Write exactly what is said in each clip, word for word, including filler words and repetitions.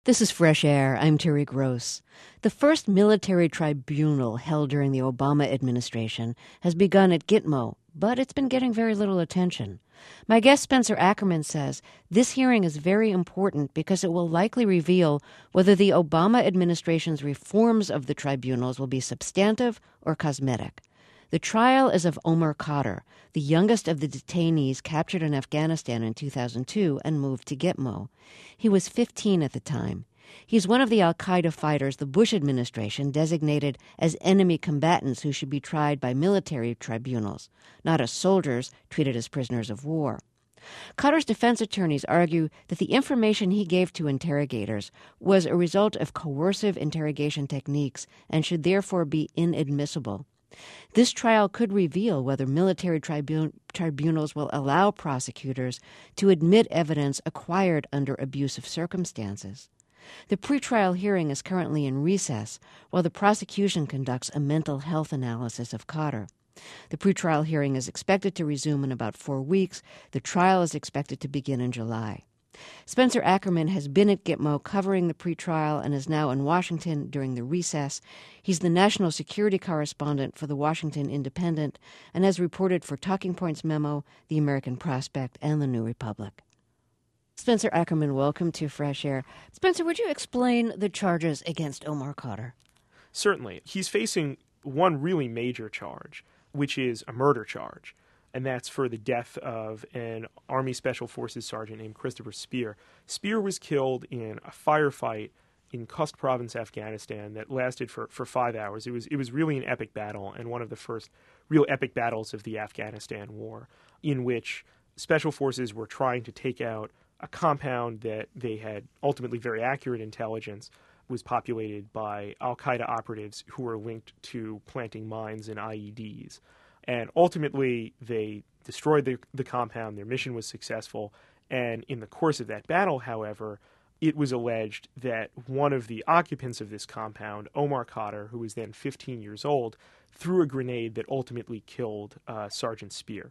This is Fresh Air. I'm Terry Gross. The first military tribunal held during the Obama administration has begun at Gitmo, but it's been getting very little attention. My guest Spencer Ackerman says this hearing is very important because it will likely reveal whether the Obama administration's reforms of the tribunals will be substantive or cosmetic. The trial is of Omar Khadr, the youngest of the detainees captured in Afghanistan in two thousand two and moved to Gitmo. He was fifteen at the time. He's one of the al-Qaeda fighters the Bush administration designated as enemy combatants who should be tried by military tribunals, not as soldiers treated as prisoners of war. Khadr's defense attorneys argue that the information he gave to interrogators was a result of coercive interrogation techniques and should therefore be inadmissible. This trial could reveal whether military tribun- tribunals will allow prosecutors to admit evidence acquired under abusive circumstances. The pretrial hearing is currently in recess while the prosecution conducts a mental health analysis of Khadr. The pretrial hearing is expected to resume in about four weeks. The trial is expected to begin in July. Spencer Ackerman has been at Gitmo covering the pretrial and is now in Washington during the recess. He's the national security correspondent for the Washington Independent and has reported for Talking Points Memo, The American Prospect, and The New Republic. Spencer Ackerman, welcome to Fresh Air. Spencer, would you explain the charges against Omar Khadr? Certainly. He's facing one really major charge, which is a murder charge. And that's for the death of an Army Special Forces sergeant named Christopher Speer. Speer was killed in a firefight in Kust Province, Afghanistan, that lasted for, for five hours. It was it was really an epic battle, and one of the first real epic battles of the Afghanistan war, in which Special Forces were trying to take out a compound that they had ultimately very accurate intelligence was populated by al-Qaeda operatives who were linked to planting mines and I E Ds. And ultimately, they destroyed the, the compound. Their mission was successful. And in the course of that battle, however, it was alleged that one of the occupants of this compound, Omar Khadr, who was then fifteen years old, threw a grenade that ultimately killed uh, Sergeant Speer.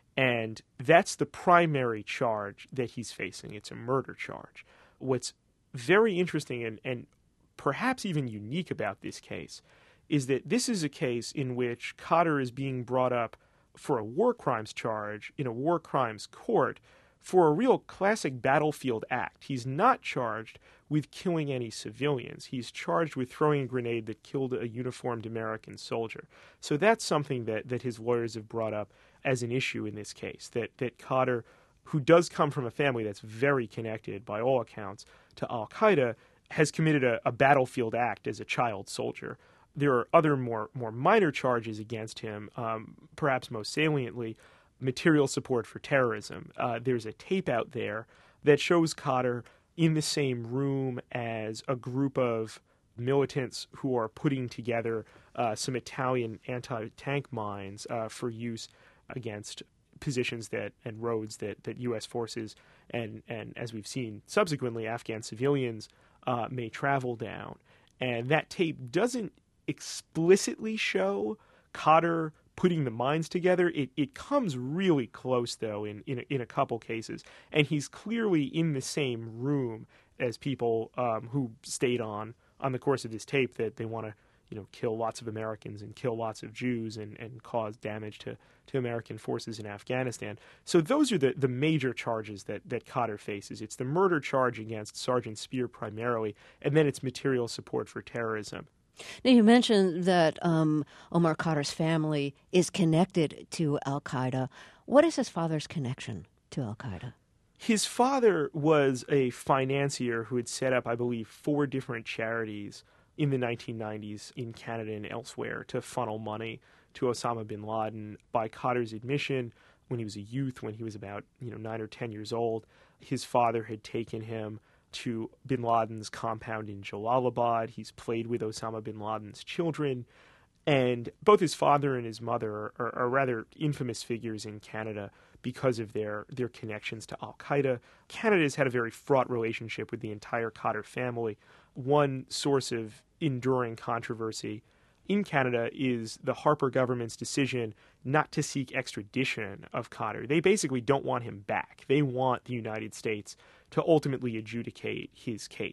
And that's the primary charge that he's facing. It's a murder charge. What's very interesting and, and perhaps even unique about this case is that this is a case in which Khadr is being brought up for a war crimes charge in a war crimes court for a real classic battlefield act. He's not charged with killing any civilians. He's charged with throwing a grenade that killed a uniformed American soldier. So that's something that, that his lawyers have brought up as an issue in this case, that, that Khadr, who does come from a family that's very connected, by all accounts, to al-Qaeda, has committed a, a battlefield act as a child soldier. There are other more more minor charges against him, um, perhaps most saliently, material support for terrorism. Uh, there's a tape out there that shows Khadr in the same room as a group of militants who are putting together uh, some Italian anti-tank mines uh, for use against positions that and roads that, that U S forces and, and, as we've seen subsequently, Afghan civilians uh, may travel down. And that tape doesn't explicitly show Khadr putting the mines together. It it comes really close, though, in, in, in a couple cases. And he's clearly in the same room as people um, who stayed on on the course of this tape that they want to, you know, kill lots of Americans and kill lots of Jews and, and cause damage to, to American forces in Afghanistan. So those are the, the major charges that, that Khadr faces. It's the murder charge against Sergeant Speer primarily, and then it's material support for terrorism. Now, you mentioned that um, Omar Khadr's family is connected to al-Qaeda. What is his father's connection to al-Qaeda? His father was a financier who had set up, I believe, four different charities in the nineteen nineties in Canada and elsewhere to funnel money to Osama bin Laden. By Khadr's admission, when he was a youth, when he was about you know nine or ten years old, his father had taken him to bin Laden's compound in Jalalabad. He's played with Osama bin Laden's children. And both his father and his mother are, are rather infamous figures in Canada because of their, their connections to al-Qaeda. Canada has had a very fraught relationship with the entire Khadr family. One source of enduring controversy in Canada is the Harper government's decision not to seek extradition of Khadr. They basically don't want him back. They want the United States to ultimately adjudicate his case.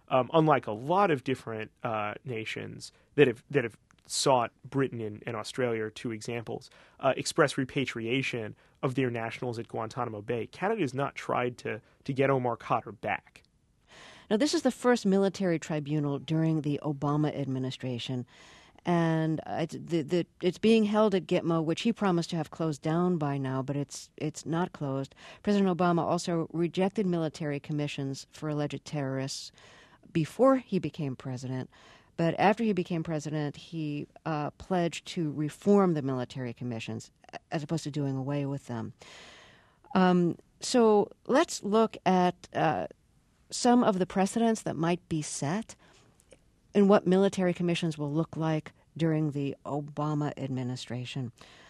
um, unlike a lot of different uh, nations that have that have sought, Britain and, and Australia are two examples, uh, express repatriation of their nationals at Guantanamo Bay. Canada has not tried to to get Omar Khadr back. Now, this is the first military tribunal during the Obama administration, and it's, the, the, it's being held at Gitmo, which he promised to have closed down by now, but it's it's not closed. President Obama also rejected military commissions for alleged terrorists before he became president, but after he became president, he uh, pledged to reform the military commissions as opposed to doing away with them. Um, so let's look at uh, some of the precedents that might be set and what military commissions will look like during the Obama administration.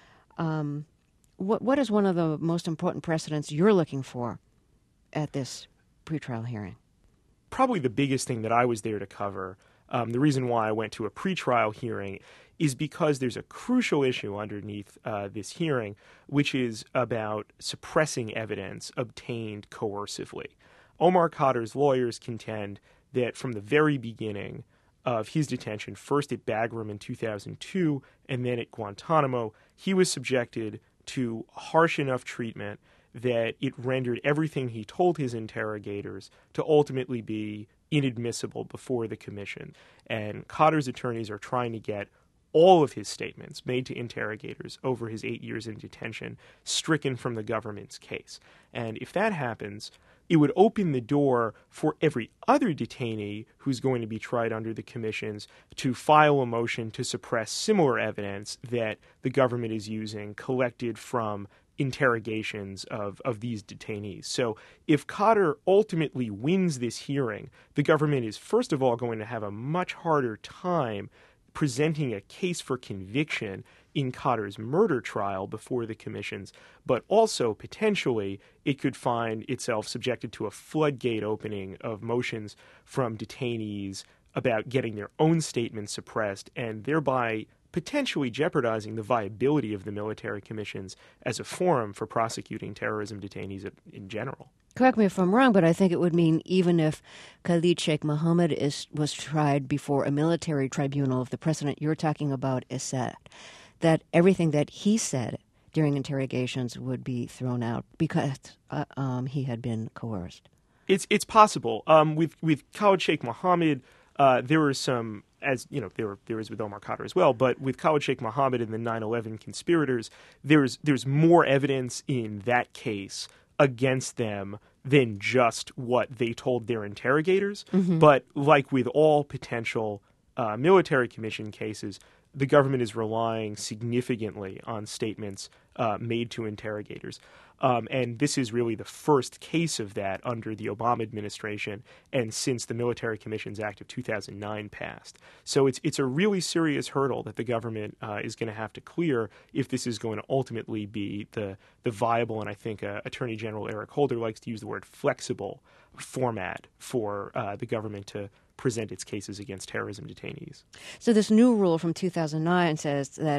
Um, what what is one of the most important precedents you're looking for at this pretrial hearing? Probably the biggest thing that I was there to cover, um, the reason why I went to a pretrial hearing, is because there's a crucial issue underneath uh, this hearing, which is about suppressing evidence obtained coercively. Omar Khadr's lawyers contend that from the very beginning of his detention, first at Bagram in two thousand two and then at Guantanamo, he was subjected to harsh enough treatment that it rendered everything he told his interrogators to ultimately be inadmissible before the commission. And Khadr's attorneys are trying to get all of his statements made to interrogators over his eight years in detention stricken from the government's case. And if that happens, it would open the door for every other detainee who's going to be tried under the commissions to file a motion to suppress similar evidence that the government is using collected from interrogations of, of these detainees. So if Khadr ultimately wins this hearing, the government is first of all going to have a much harder time presenting a case for conviction in Khadr's murder trial before the commissions, but also potentially it could find itself subjected to a floodgate opening of motions from detainees about getting their own statements suppressed and thereby potentially jeopardizing the viability of the military commissions as a forum for prosecuting terrorism detainees in general. Correct me if I'm wrong, but I think it would mean even if Khalid Sheikh Mohammed is, was tried before a military tribunal, if the precedent you're talking about is set, that everything that he said during interrogations would be thrown out because uh, um, he had been coerced. It's it's possible. Um, with with Khalid Sheikh Mohammed, uh, there were some, as you know, there were there was with Omar Khadr as well. But with Khalid Sheikh Mohammed and the nine eleven conspirators, there's there's more evidence in that case against them than just what they told their interrogators. Mm-hmm. But like with all potential uh, military commission cases, the government is relying significantly on statements uh, made to interrogators. Um, and this is really the first case of that under the Obama administration and since the Military Commissions Act of two thousand nine passed. So it's it's a really serious hurdle that the government uh, is going to have to clear if this is going to ultimately be the, the viable, and I think uh, Attorney General Eric Holder likes to use the word flexible, format for uh, the government to present its cases against terrorism detainees. So this new rule from two thousand nine says that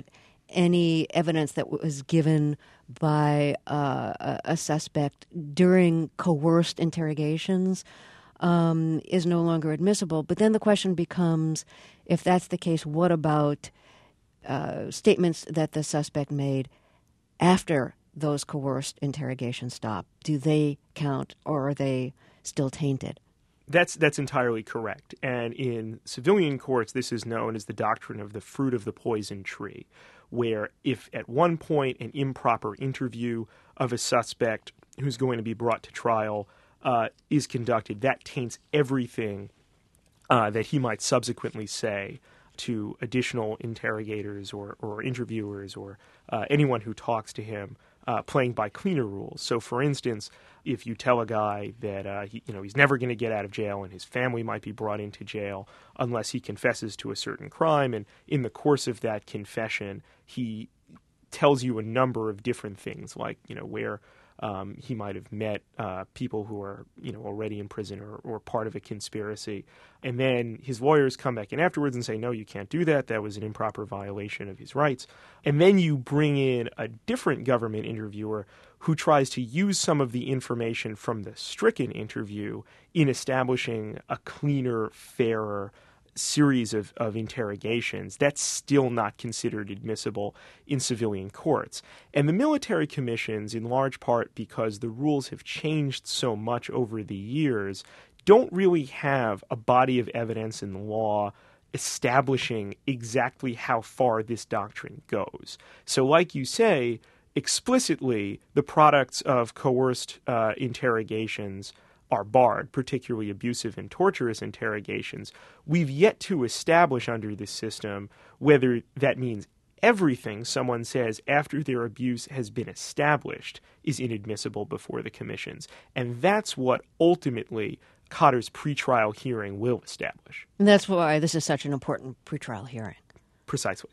any evidence that was given by uh, a suspect during coerced interrogations um, is no longer admissible. But then the question becomes, if that's the case, what about uh, statements that the suspect made after those coerced interrogations stop? Do they count, or are they still tainted? That's that's entirely correct. And in civilian courts, this is known as the doctrine of the fruit of the poison tree, where if at one point an improper interview of a suspect who's going to be brought to trial uh, is conducted, that taints everything uh, that he might subsequently say to additional interrogators or, or interviewers or uh, anyone who talks to him, uh, playing by cleaner rules. So, for instance, if you tell a guy that uh, he, you know he's never going to get out of jail and his family might be brought into jail unless he confesses to a certain crime, and in the course of that confession, he tells you a number of different things, like you know where Um, he might have met uh, people who are, you know, already in prison or, or part of a conspiracy. And then his lawyers come back in afterwards and say, no, you can't do that. That was an improper violation of his rights. And then you bring in a different government interviewer who tries to use some of the information from the Stricken interview in establishing a cleaner, fairer series of, of interrogations. That's still not considered admissible in civilian courts. And the military commissions, in large part because the rules have changed so much over the years, don't really have a body of evidence in the law establishing exactly how far this doctrine goes. So like you say, explicitly, the products of coerced uh, interrogations are barred, particularly abusive and torturous interrogations. We've yet to establish under this system whether that means everything someone says after their abuse has been established is inadmissible before the commissions. And that's what ultimately Khadr's pretrial hearing will establish. And that's why this is such an important pretrial hearing. Precisely.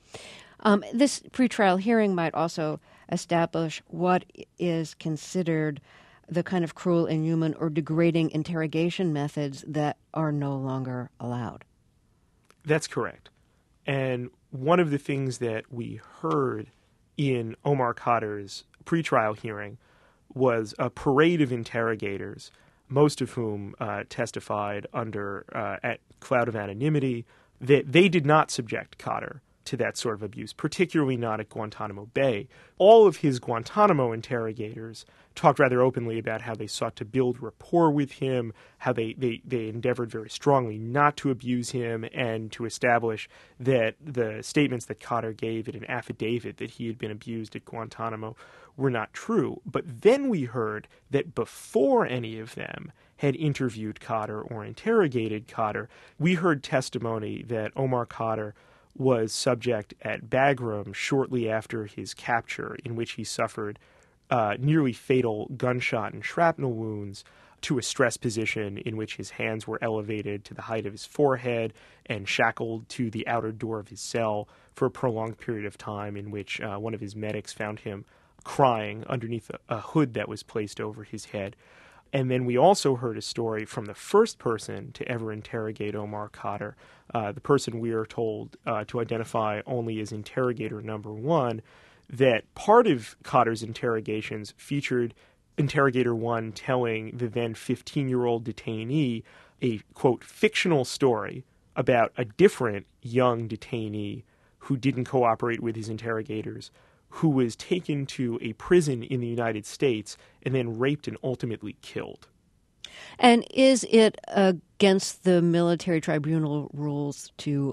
Um, this pretrial hearing might also establish what is considered the kind of cruel, inhuman, or degrading interrogation methods that are no longer allowed. That's correct. And one of the things that we heard in Omar Khadr's pretrial hearing was a parade of interrogators, most of whom uh, testified under uh, at cloud of anonymity, that they did not subject Khadr to that sort of abuse, particularly not at Guantanamo Bay. All of his Guantanamo interrogators talked rather openly about how they sought to build rapport with him, how they, they, they endeavored very strongly not to abuse him, and to establish that the statements that Khadr gave in an affidavit that he had been abused at Guantanamo were not true. But then we heard that before any of them had interviewed Khadr or interrogated Khadr, we heard testimony that Omar Khadr was subject at Bagram shortly after his capture, in which he suffered uh, nearly fatal gunshot and shrapnel wounds to a stress position in which his hands were elevated to the height of his forehead and shackled to the outer door of his cell for a prolonged period of time, in which uh, one of his medics found him crying underneath a, a hood that was placed over his head. And then we also heard a story from the first person to ever interrogate Omar Khadr, uh, the person we are told uh, to identify only as interrogator number one, that part of Khadr's interrogations featured interrogator one telling the then fifteen-year-old detainee a, quote, fictional story about a different young detainee who didn't cooperate with his interrogators, who was taken to a prison in the United States and then raped and ultimately killed. And is it against the military tribunal rules to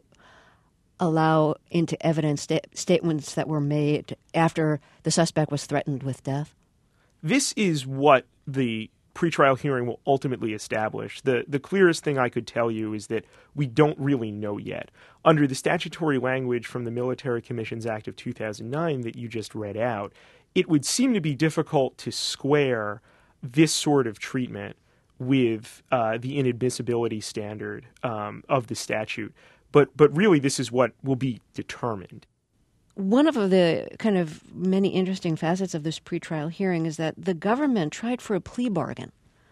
allow into evidence sta- statements that were made after the suspect was threatened with death? This is what the pretrial hearing will ultimately establish. The the clearest thing I could tell you is that we don't really know yet. Under the statutory language from the Military Commissions Act of two thousand nine that you just read out, it would seem to be difficult to square this sort of treatment with uh, the inadmissibility standard um, of the statute. But but really, this is what will be determined. One of the kind of many interesting facets of this pretrial hearing is that the government tried for a plea bargain.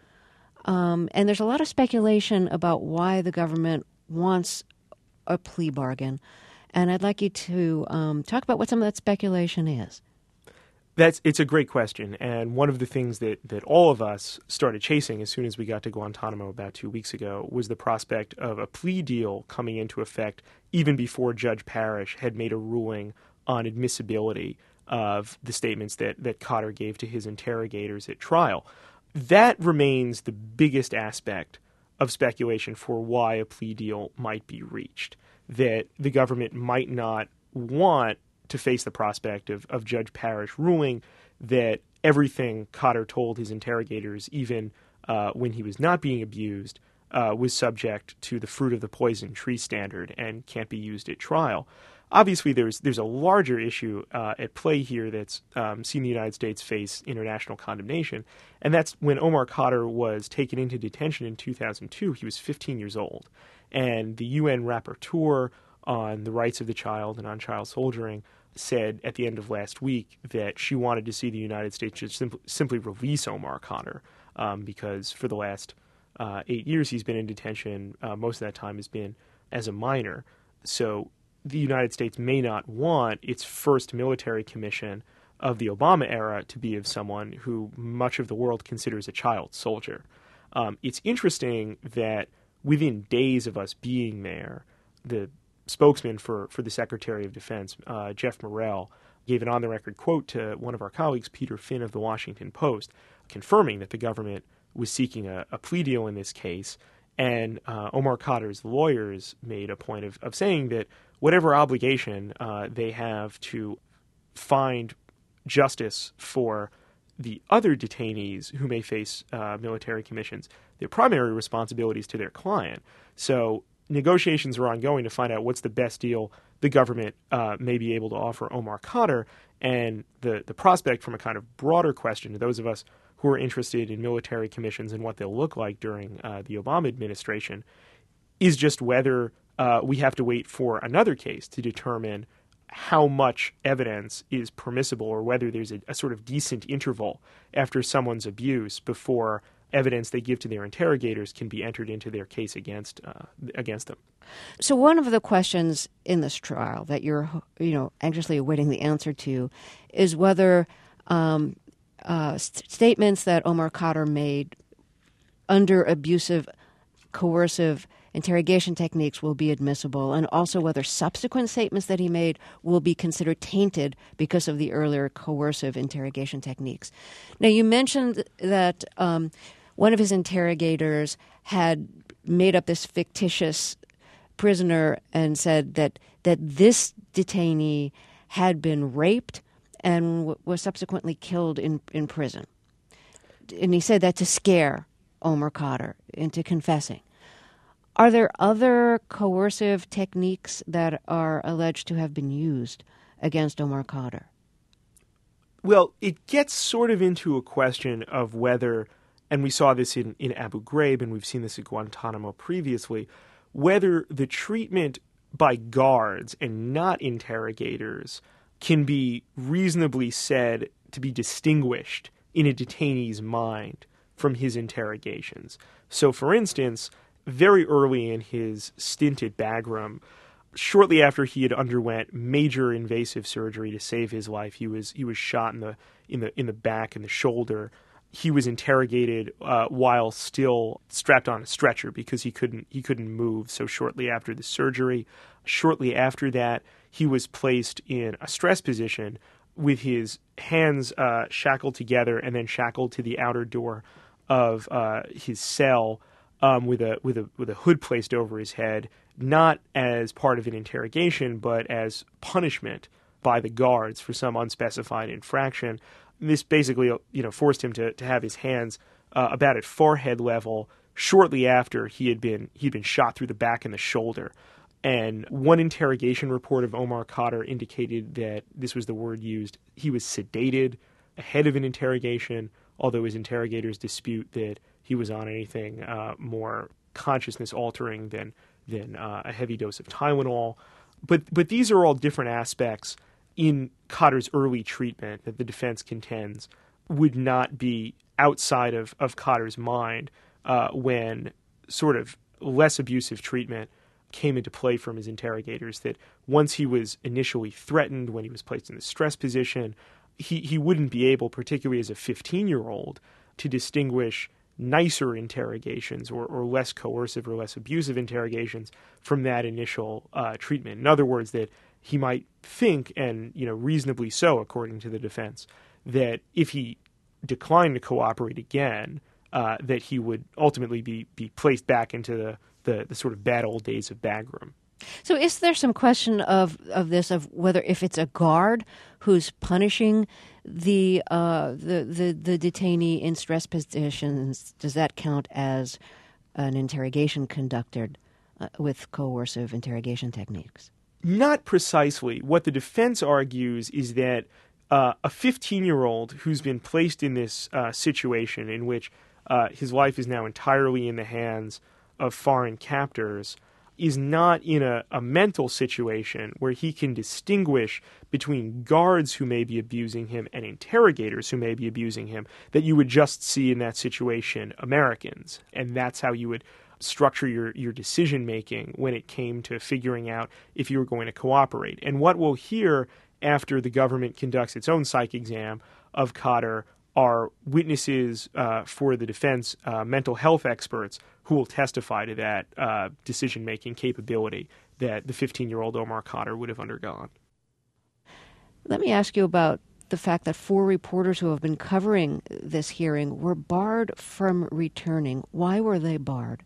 Um, and there's a lot of speculation about why the government wants a plea bargain. And I'd like you to um, talk about what some of that speculation is. That's it's a great question, and one of the things that, that all of us started chasing as soon as we got to Guantanamo about two weeks ago was the prospect of a plea deal coming into effect even before Judge Parrish had made a ruling on admissibility of the statements that, that Khadr gave to his interrogators at trial. That remains the biggest aspect of speculation for why a plea deal might be reached, that the government might not want to face the prospect of, of Judge Parrish ruling that everything Khadr told his interrogators, even uh, when he was not being abused, uh, was subject to the fruit of the poison tree standard and can't be used at trial. Obviously, there's there's a larger issue uh, at play here that's um, seen the United States face international condemnation, and that's when Omar Khadr was taken into detention in two thousand two. He was fifteen years old, and the U N rapporteur on the rights of the child and on child soldiering said at the end of last week that she wanted to see the United States just simply, simply release Omar Khadr um, because for the last uh, eight years he's been in detention. Uh, most of that time has been as a minor. So the United States may not want its first military commission of the Obama era to be of someone who much of the world considers a child soldier. Um, it's interesting that within days of us being there, the spokesman for, for the Secretary of Defense, uh, Jeff Morrell, gave an on-the-record quote to one of our colleagues, Peter Finn of the Washington Post, confirming that the government was seeking a, a plea deal in this case. And uh, Omar Khadr's lawyers made a point of, of saying that whatever obligation uh, they have to find justice for the other detainees who may face uh, military commissions, their primary responsibility is to their client. So negotiations are ongoing to find out what's the best deal the government uh, may be able to offer Omar Khadr. And the, the prospect from a kind of broader question to those of us who are interested in military commissions and what they'll look like during uh, the Obama administration is just whether uh, we have to wait for another case to determine how much evidence is permissible or whether there's a, a sort of decent interval after someone's abuse before evidence they give to their interrogators can be entered into their case against uh, against them. So one of the questions in this trial that you're you know anxiously awaiting the answer to is whether um, uh, st- statements that Omar Khadr made under abusive, coercive interrogation techniques will be admissible, and also whether subsequent statements that he made will be considered tainted because of the earlier coercive interrogation techniques. Now, you mentioned that um, one of his interrogators had made up this fictitious prisoner and said that that this detainee had been raped and w- was subsequently killed in, in prison. And he said that to scare Omar Khadr into confessing. Are there other coercive techniques that are alleged to have been used against Omar Khadr? Well, it gets sort of into a question of whether, and we saw this in, in Abu Ghraib, and we've seen this at Guantanamo previously, whether the treatment by guards and not interrogators can be reasonably said to be distinguished in a detainee's mind from his interrogations. So, for instance, very early in his stint at Bagram, shortly after he had underwent major invasive surgery to save his life, he was he was shot in the in the in the back and the shoulder. He was interrogated uh, while still strapped on a stretcher because he couldn't he couldn't move. So shortly after the surgery, shortly after that, he was placed in a stress position with his hands uh, shackled together and then shackled to the outer door of uh, his cell. Um, with a with a with a hood placed over his head, not as part of an interrogation, but as punishment by the guards for some unspecified infraction. This basically, you know, forced him to to have his hands uh, about at forehead level shortly after he had been he'd been shot through the back and the shoulder. And one interrogation report of Omar Khadr indicated that this was the word used. He was sedated ahead of an interrogation, although his interrogators dispute that he was on anything uh, more consciousness-altering than than uh, a heavy dose of Tylenol. But but these are all different aspects in Khadr's early treatment that the defense contends would not be outside of, of Khadr's mind uh, when sort of less abusive treatment came into play from his interrogators, that once he was initially threatened, when he was placed in the stress position, he, he wouldn't be able, particularly as a fifteen-year-old, to distinguish nicer interrogations or, or less coercive or less abusive interrogations from that initial uh, treatment. In other words, that he might think, and you know, reasonably so, according to the defense, that if he declined to cooperate again, uh, that he would ultimately be be placed back into the, the, the sort of bad old days of Bagram. So is there some question of, of this, of whether if it's a guard who's punishing the, uh, the the the detainee in stress positions, does that count as an interrogation conducted uh, with coercive interrogation techniques? Not precisely. What the defense argues is that uh, a fifteen-year-old who's been placed in this uh, situation in which uh, his life is now entirely in the hands of foreign captors is not in a, a mental situation where he can distinguish between guards who may be abusing him and interrogators who may be abusing him, that you would just see in that situation Americans. And that's how you would structure your, your decision-making when it came to figuring out if you were going to cooperate. And what we'll hear after the government conducts its own psych exam of Khadr are witnesses uh, for the defense, uh, mental health experts, who will testify to that uh, decision-making capability that the fifteen-year-old Omar Khadr would have undergone. Let me ask you about the fact that four reporters who have been covering this hearing were barred from returning. Why were they barred?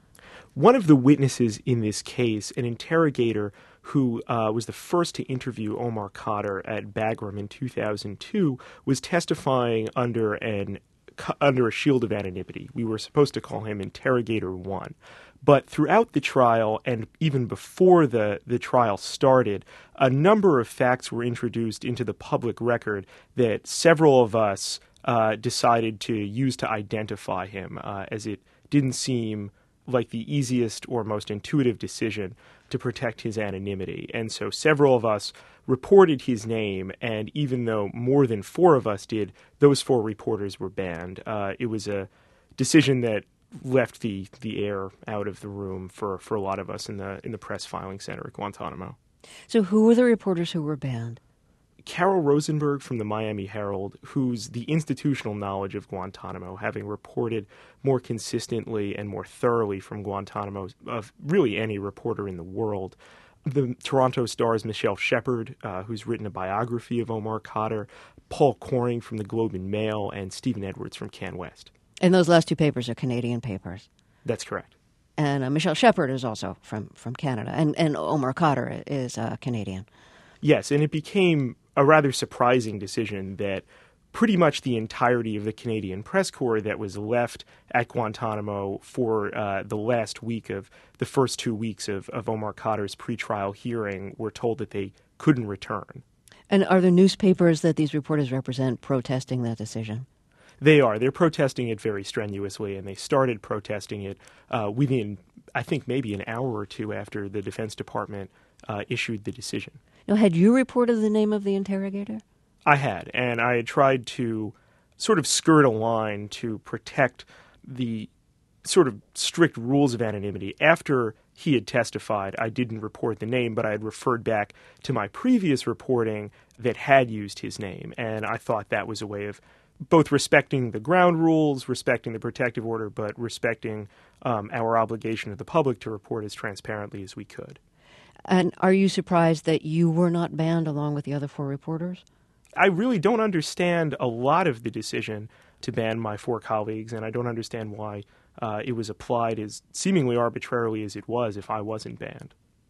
One of the witnesses in this case, an interrogator who uh, was the first to interview Omar Khadr at Bagram in two thousand two, was testifying under an under a shield of anonymity. We were supposed to call him Interrogator One. But throughout the trial, and even before the, the trial started, a number of facts were introduced into the public record that several of us uh, decided to use to identify him, uh, as it didn't seem like the easiest or most intuitive decision to protect his anonymity. And so several of us reported his name, and even though more than four of us did, those four reporters were banned. Uh, it was a decision that left the, the air out of the room for, for a lot of us in the in the press filing center at Guantanamo. So who were the reporters who were banned? Carol Rosenberg from the Miami Herald, who's the institutional knowledge of Guantanamo, having reported more consistently and more thoroughly from Guantanamo of really any reporter in the world. The Toronto Star's Michelle Shepard, uh, who's written a biography of Omar Khadr, Paul Coring from the Globe and Mail, and Stephen Edwards from CanWest. And those last two papers are Canadian papers. That's correct. And uh, Michelle Shepard is also from, from Canada, and, and Omar Khadr is uh, Canadian. Yes, and it became a rather surprising decision that pretty much the entirety of the Canadian press corps that was left at Guantanamo for uh, the last week of the first two weeks of, of Omar Khadr's pretrial hearing were told that they couldn't return. And are there newspapers that these reporters represent protesting that decision? They are. They're protesting it very strenuously, and they started protesting it uh, within, I think, maybe an hour or two after the Defense Department uh, issued the decision. Now, had you reported the name of the interrogator? I had, and I had tried to sort of skirt a line to protect the sort of strict rules of anonymity. After he had testified, I didn't report the name, but I had referred back to my previous reporting that had used his name, and I thought that was a way of both respecting the ground rules, respecting the protective order, but respecting um, our obligation to the public to report as transparently as we could. And are you surprised that you were not banned along with the other four reporters? I really don't understand a lot of the decision to ban my four colleagues, and I don't understand why uh, it was applied as seemingly arbitrarily as it was if I wasn't banned.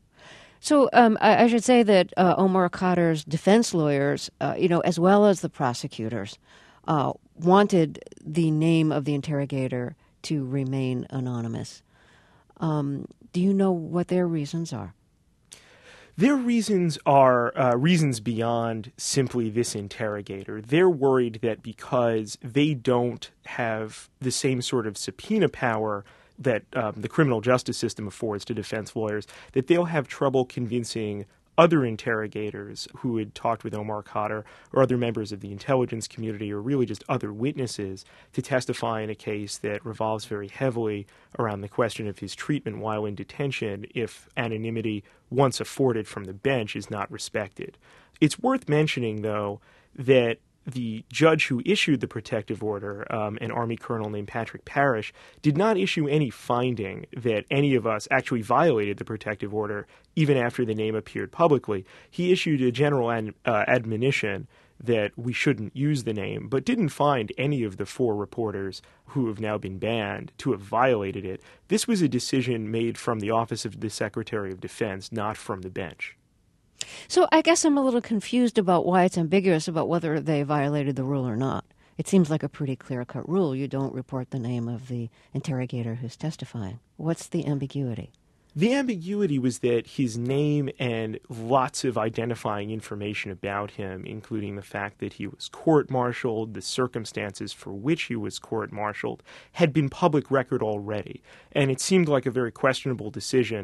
So um, I, I should say that uh, Omar Khadr's defense lawyers, uh, you know, as well as the prosecutors, uh, wanted the name of the interrogator to remain anonymous. Um, do you know what their reasons are? Their reasons are uh, reasons beyond simply this interrogator. They're worried that because they don't have the same sort of subpoena power that um, the criminal justice system affords to defense lawyers, that they'll have trouble convincing other interrogators who had talked with Omar Khadr or other members of the intelligence community or really just other witnesses to testify in a case that revolves very heavily around the question of his treatment while in detention if anonymity once afforded from the bench is not respected. It's worth mentioning, though, that the judge who issued the protective order, um, an Army colonel named Patrick Parrish, did not issue any finding that any of us actually violated the protective order even after the name appeared publicly. He issued a general ad, uh, admonition that we shouldn't use the name, but didn't find any of the four reporters who have now been banned to have violated it. This was a decision made from the Office of the Secretary of Defense, not from the bench. So I guess I'm a little confused about why it's ambiguous about whether they violated the rule or not. It seems like a pretty clear-cut rule. You don't report the name of the interrogator who's testifying. What's the ambiguity? The ambiguity was that his name and lots of identifying information about him, including the fact that he was court-martialed, the circumstances for which he was court-martialed, had been public record already. And it seemed like a very questionable decision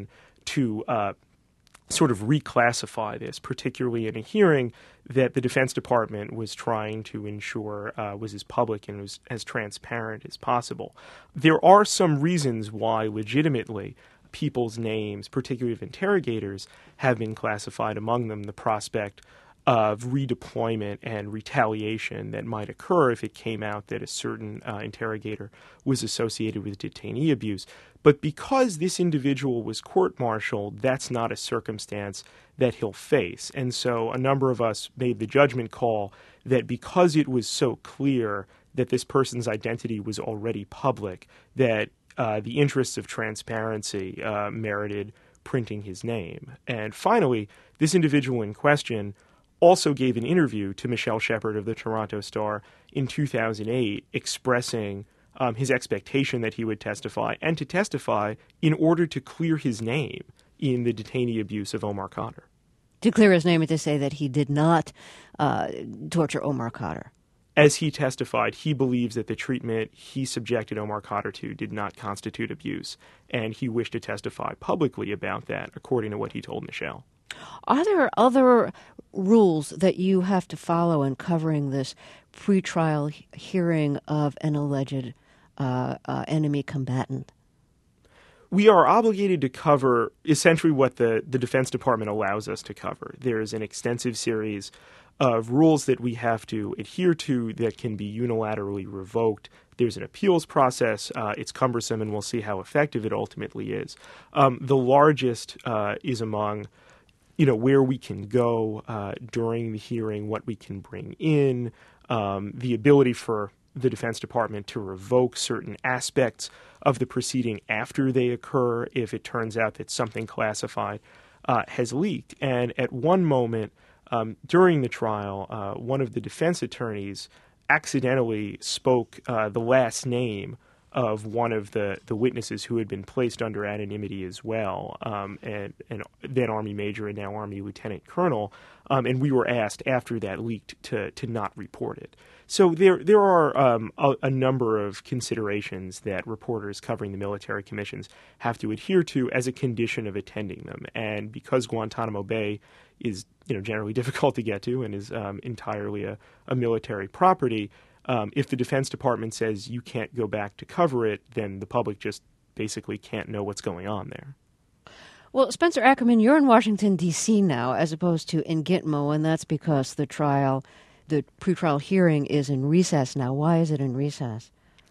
to uh, sort of reclassify this, particularly in a hearing that the Defense Department was trying to ensure uh, was as public and was as transparent as possible. There are some reasons why legitimately people's names, particularly of interrogators, have been classified, among them the prospect of redeployment and retaliation that might occur if it came out that a certain uh, interrogator was associated with detainee abuse. But because this individual was court-martialed, that's not a circumstance that he'll face. And so a number of us made the judgment call that because it was so clear that this person's identity was already public, that uh, the interests of transparency uh, merited printing his name. And finally, this individual in question also gave an interview to Michelle Shepard of the Toronto Star in two thousand eight expressing um, his expectation that he would testify and to testify in order to clear his name in the detainee abuse of Omar Khadr. To clear his name and to say that he did not uh, torture Omar Khadr. As he testified, he believes that the treatment he subjected Omar Khadr to did not constitute abuse, and he wished to testify publicly about that, according to what he told Michelle. Are there other rules that you have to follow in covering this pretrial he- hearing of an alleged uh, uh, enemy combatant? We are obligated to cover essentially what the, the Defense Department allows us to cover. There is an extensive series of rules that we have to adhere to that can be unilaterally revoked. There's an appeals process. Uh, it's cumbersome, and we'll see how effective it ultimately is. Um, the largest uh, is among you know, where we can go uh, during the hearing, what we can bring in, um, the ability for the Defense Department to revoke certain aspects of the proceeding after they occur if it turns out that something classified uh, has leaked. And at one moment um, during the trial, uh, one of the defense attorneys accidentally spoke uh, the last name of one of the, the witnesses who had been placed under anonymity as well, um, and, and then Army Major and now Army Lieutenant Colonel, um, and we were asked after that leaked to to not report it. So there there are um, a, a number of considerations that reporters covering the military commissions have to adhere to as a condition of attending them, and because Guantanamo Bay is you know generally difficult to get to and is um, entirely a, a military property. Um, if the Defense Department says you can't go back to cover it, then the public just basically can't know what's going on there. Well, Spencer Ackerman, you're in Washington, D C now, as opposed to in Gitmo, and that's because the trial, the pretrial hearing is in recess now. Why is it in recess?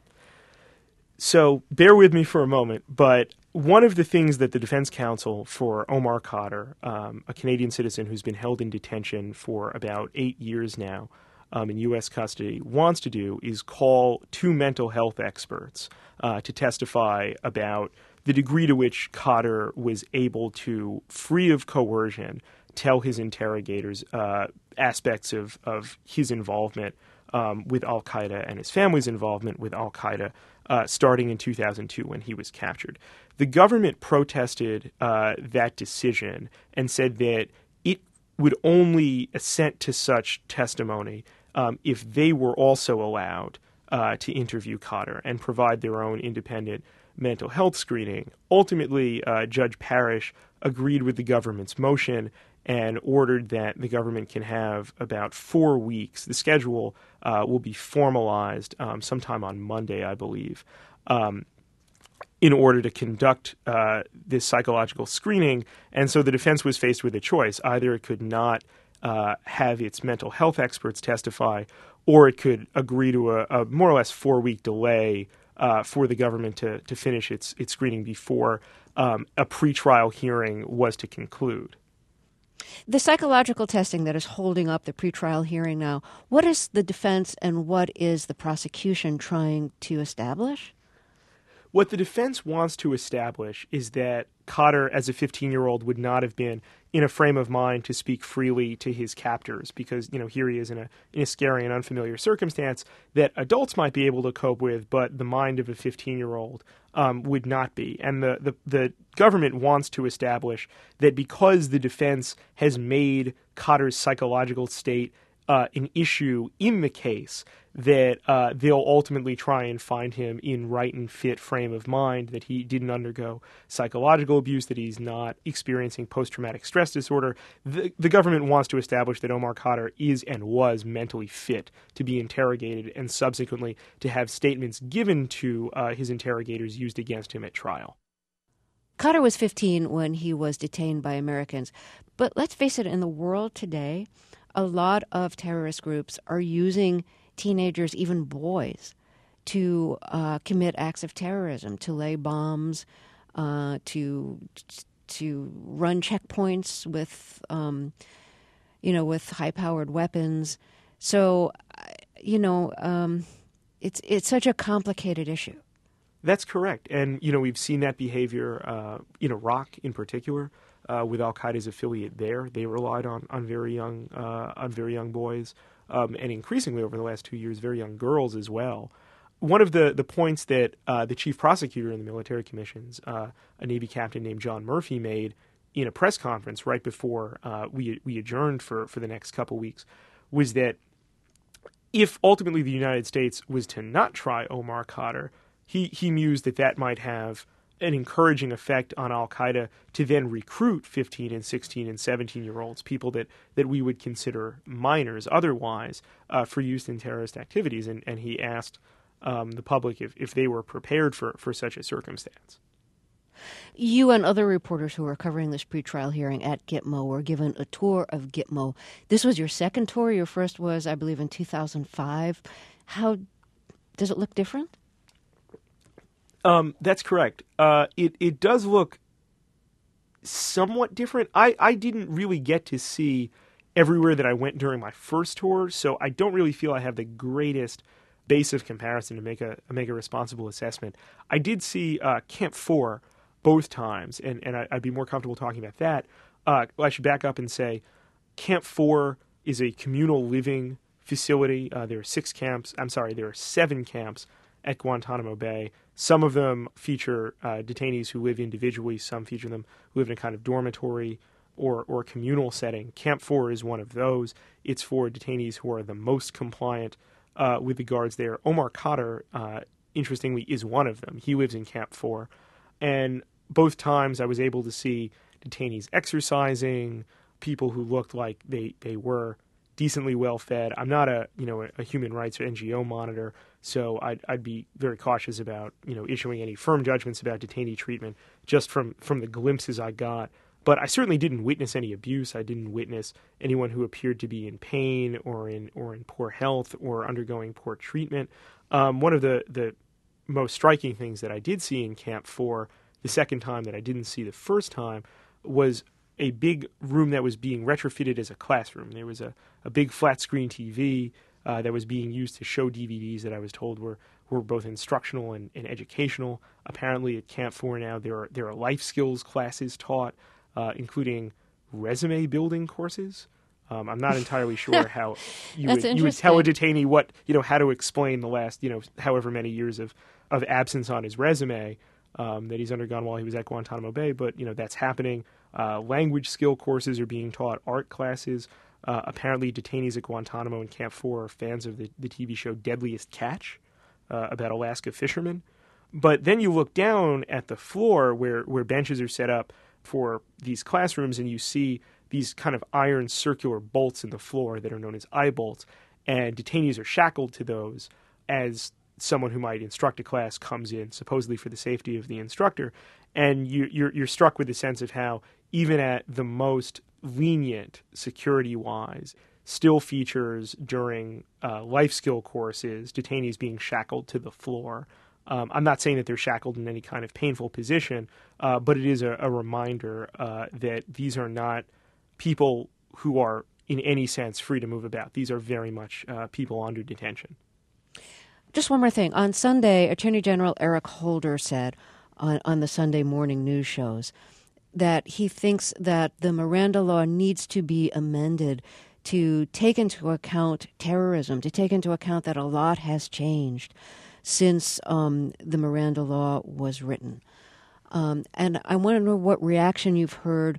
So bear with me for a moment, but one of the things that the defense counsel for Omar Khadr, um, a Canadian citizen who's been held in detention for about eight years now, Um, in U S custody, wants to do is call two mental health experts uh, to testify about the degree to which Khadr was able to, free of coercion, tell his interrogators uh, aspects of, of his involvement um, with al-Qaeda and his family's involvement with al-Qaeda uh, starting in two thousand two when he was captured. The government protested uh, that decision and said that it would only assent to such testimony Um, if they were also allowed uh, to interview Khadr and provide their own independent mental health screening. Ultimately, uh, Judge Parrish agreed with the government's motion and ordered that the government can have about four weeks. The schedule uh, will be formalized um, sometime on Monday, I believe, um, in order to conduct uh, this psychological screening. And so the defense was faced with a choice. Either it could not Uh, have its mental health experts testify, or it could agree to a, a more or less four-week delay uh, for the government to, to finish its, its screening before um, a pretrial hearing was to conclude. The psychological testing that is holding up the pretrial hearing now, what is the defense and what is the prosecution trying to establish? What the defense wants to establish is that Khadr, as a fifteen-year-old, would not have been in a frame of mind to speak freely to his captors because, you know, here he is in a, in a scary and unfamiliar circumstance that adults might be able to cope with, but the mind of a fifteen-year-old um, would not be. And the, the, the government wants to establish that because the defense has made Khadr's psychological state uh, an issue in the case, that uh, they'll ultimately try and find him in right and fit frame of mind, that he didn't undergo psychological abuse, that he's not experiencing post-traumatic stress disorder. The, the government wants to establish that Omar Khadr is and was mentally fit to be interrogated and subsequently to have statements given to uh, his interrogators used against him at trial. Khadr was fifteen when he was detained by Americans. But let's face it, in the world today, a lot of terrorist groups are using teenagers, even boys, to uh, commit acts of terrorism, to lay bombs, uh, to to run checkpoints with, um, you know, with high-powered weapons. So, you know, um, it's it's such a complicated issue. That's correct. And, you know, we've seen that behavior uh, in Iraq in particular uh, with al-Qaeda's affiliate there. They relied on, on very young uh, on very young boys um, and increasingly over the last two years, very young girls as well. One of the, the points that uh, the chief prosecutor in the military commissions, uh, a Navy captain named John Murphy, made in a press conference right before uh, we we adjourned for, for the next couple weeks was that if ultimately the United States was to not try Omar Khadr, He he mused that that might have an encouraging effect on al-Qaeda to then recruit fifteen and sixteen and seventeen-year-olds, people that, that we would consider minors otherwise, uh, for use in terrorist activities. And, and he asked um, the public if, if they were prepared for, for such a circumstance. You and other reporters who were covering this pretrial hearing at Gitmo were given a tour of Gitmo. This was your second tour. Your first was, I believe, in two thousand five. How does it look different? Um, that's correct. Uh, it, it does look somewhat different. I, I didn't really get to see everywhere that I went during my first tour, so I don't really feel I have the greatest base of comparison to make a make a responsible assessment. I did see uh, Camp four both times, and, and I, I'd be more comfortable talking about that. Uh, well, I should back up and say Camp four is a communal living facility. Uh, there are six camps. I'm sorry, there are seven camps at Guantanamo Bay. Some of them feature uh, detainees who live individually. Some feature them who live in a kind of dormitory or, or communal setting. Camp four is one of those. It's for detainees who are the most compliant uh, with the guards there. Omar Khadr, uh, interestingly, is one of them. He lives in Camp four. And both times I was able to see detainees exercising, people who looked like they, they were decently well fed. I'm not a you know a human rights or N G O monitor, so I'd, I'd be very cautious about you know issuing any firm judgments about detainee treatment just from, from the glimpses I got. But I certainly didn't witness any abuse. I didn't witness anyone who appeared to be in pain or in or in poor health or undergoing poor treatment. Um, one of the, the most striking things that I did see in Camp four, the second time that I didn't see the first time, was a big room that was being retrofitted as a classroom. There was a, a big flat screen T V uh, that was being used to show D V Ds that I was told were, were both instructional and, and educational. Apparently at Camp four now there are, there are life skills classes taught, uh, including resume building courses. Um, I'm not entirely sure how you would, you would tell a detainee what, you know, how to explain the last, you know, however many years of, of absence on his resume um, that he's undergone while he was at Guantanamo Bay. But, you know, that's happening. Uh, language skill courses are being taught, art classes. Uh, apparently detainees at Guantanamo and Camp four are fans of the, the T V show Deadliest Catch uh, about Alaska fishermen. But then you look down at the floor where, where benches are set up for these classrooms, and you see these kind of iron circular bolts in the floor that are known as eye bolts, and detainees are shackled to those as someone who might instruct a class comes in, supposedly for the safety of the instructor. And you, you're, you're struck with the sense of how even at the most lenient security-wise, still features during uh, life skill courses detainees being shackled to the floor. Um, I'm not saying that they're shackled in any kind of painful position, uh, but it is a, a reminder uh, that these are not people who are in any sense free to move about. These are very much uh, people under detention. Just one more thing. On Sunday, Attorney General Eric Holder said on, on the Sunday morning news shows that he thinks that the Miranda law needs to be amended to take into account terrorism, to take into account that a lot has changed since um, the Miranda law was written. Um, and I want to know what reaction you've heard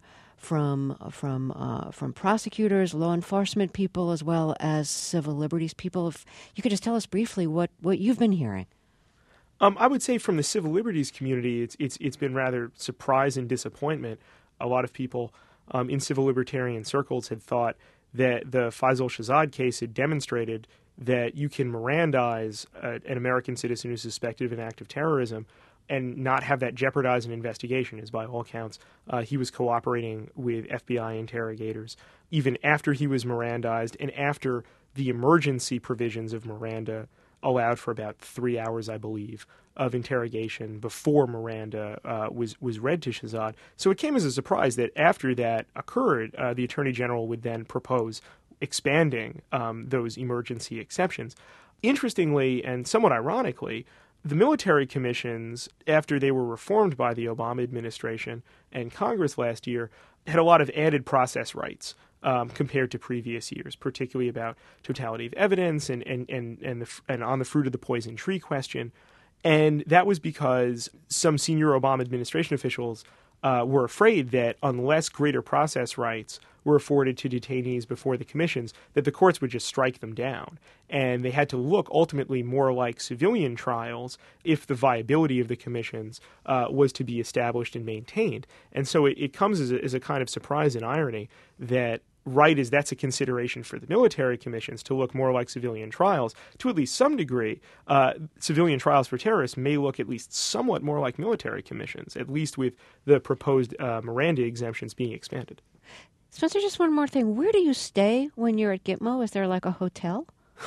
from from uh, from prosecutors, law enforcement people, as well as civil liberties people. If you could just tell us briefly what, what you've been hearing. Um, I would say from the civil liberties community, it's it's it's been rather surprise and disappointment. A lot of people um, in civil libertarian circles had thought that the Faisal Shahzad case had demonstrated that you can Mirandize uh, an American citizen who's suspected of an act of terrorism and not have that jeopardize an investigation, as by all accounts uh, he was cooperating with F B I interrogators even after he was Mirandized and after the emergency provisions of Miranda allowed for about three hours, I believe, of interrogation before Miranda uh, was was read to Shahzad. So it came as a surprise that after that occurred, uh, the Attorney General would then propose expanding um, those emergency exceptions. Interestingly, and somewhat ironically, the military commissions, after they were reformed by the Obama administration and Congress last year, had a lot of added process rights um, compared to previous years, particularly about totality of evidence and and and and, the, and on the fruit of the poison tree question. And that was because some senior Obama administration officials uh, were afraid that unless greater process rights were afforded to detainees before the commissions, that the courts would just strike them down. And they had to look ultimately more like civilian trials if the viability of the commissions uh, was to be established and maintained. And so it, it comes as a, as a kind of surprise and irony that right as that's a consideration for the military commissions to look more like civilian trials, to at least some degree, uh, civilian trials for terrorists may look at least somewhat more like military commissions, at least with the proposed uh, Miranda exemptions being expanded. Spencer, just one more thing. Where do you stay when you're at Gitmo? Is there like a hotel?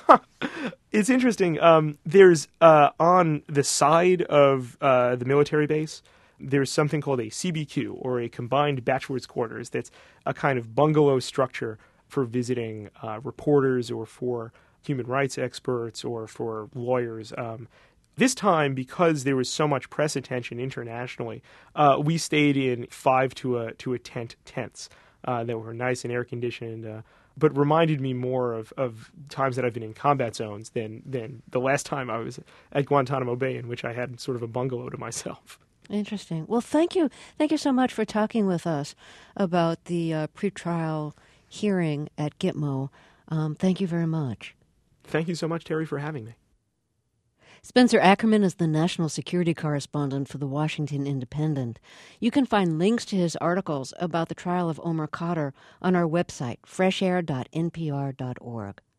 It's interesting. Um, there's uh, on the side of uh, the military base, there's something called a C B Q, or a combined bachelor's quarters. That's a kind of bungalow structure for visiting uh, reporters or for human rights experts or for lawyers. Um, this time, because there was so much press attention internationally, uh, we stayed in five to a to a tent tents uh, that were nice and air conditioned. Uh, but reminded me more of, of times that I've been in combat zones than than the last time I was at Guantanamo Bay, in which I had sort of a bungalow to myself. Interesting. Well, thank you. Thank you so much for talking with us about the uh, pretrial hearing at Gitmo. Um, thank you very much. Thank you so much, Terry, for having me. Spencer Ackerman is the national security correspondent for the Washington Independent. You can find links to his articles about the trial of Omar Khadr on our website, fresh air dot n p r dot org.